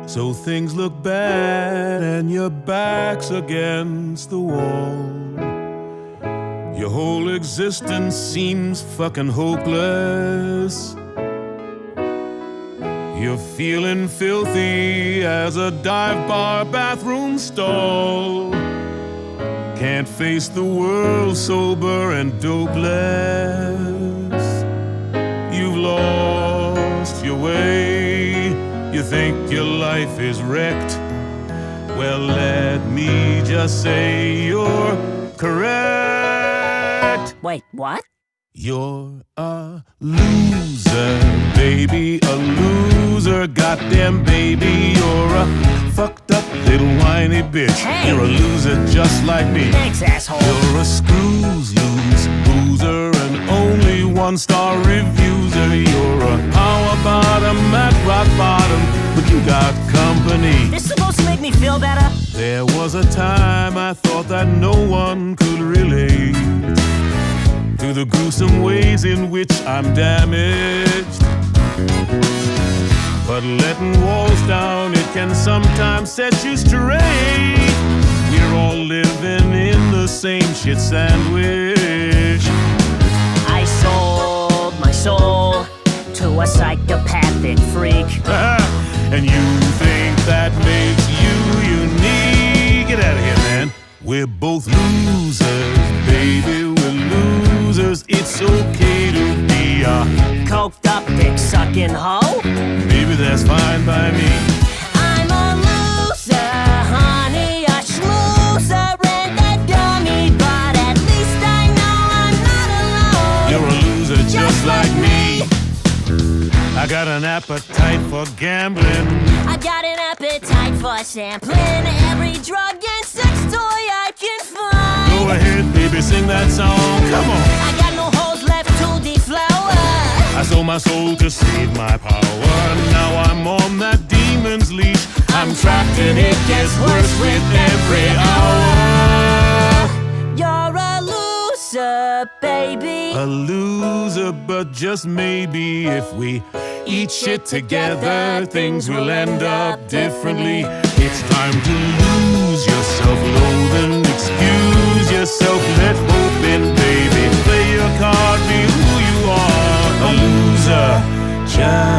So things look bad and your back's against the wall. Your whole existence seems fucking hopeless. You're feeling filthy as a dive bar bathroom stall. Can't face the world sober and dopeless. You've lost your way. You think your life is wrecked. Well, let me just say you're correct. Wait, what? You're a loser, baby, a loser, goddamn baby. You're a fucked up little whiny bitch. Hey. You're a loser just like me. Thanks, asshole. You're a screws loose loser, and only one-star reviewer. You're a power bottom at rock bottom, but you got company. This is supposed to make me feel better? There was a time I thought that no one could relate to the gruesome ways in which I'm damaged. But letting walls down, it can sometimes set you straight. We're all living in the same shit sandwich. I sold my soul to a psychopathic freak. And you think that makes you unique? Get out of here, man. We're both losers, baby, we're losers. It's okay to be a Coked up dick-sucking hoe? maybe that's fine by me. I'm a loser, honey, a schmoozer and a dummy, but at least I know I'm not alone. You're a loser just like me. I got an appetite for gambling. I've got an appetite for sampling every drug and sex toy I can find. Go ahead, baby, sing that song. Come on. I got no holes left to deflower. I sold my soul to save my power. Now I'm on that demon's leash. I'm trapped and it gets worse with every hour. You're a loser, baby. A loser, but just maybe if we eat shit together, things will end up differently. It's time to lose yourself, loathing, excuse yourself, let hope in, baby. Play your card, be who you are. A loser, just